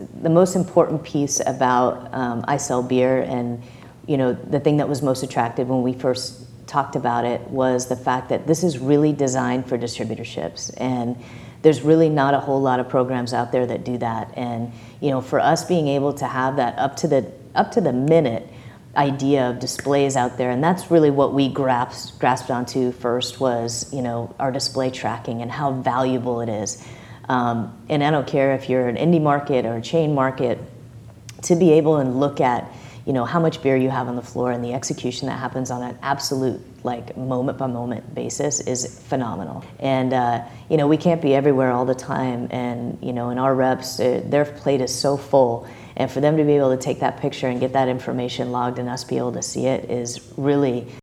the most important piece about I Sell Beer, and the thing that was most attractive when we first talked about it was the fact that this is really designed for distributorships, and there's really not a whole lot of programs out there that do that. And for us being able to have that up to the minute idea of displays out there, and that's really what we grasped onto first was our display tracking and how valuable it is. And I don't care if you're an indie market or a chain market, to be able to look at how much beer you have on the floor and the execution that happens on an absolute moment by moment basis is phenomenal. And we can't be everywhere all the time, and and our reps, their plate is so full, and for them to be able to take that picture and get that information logged and us be able to see it is really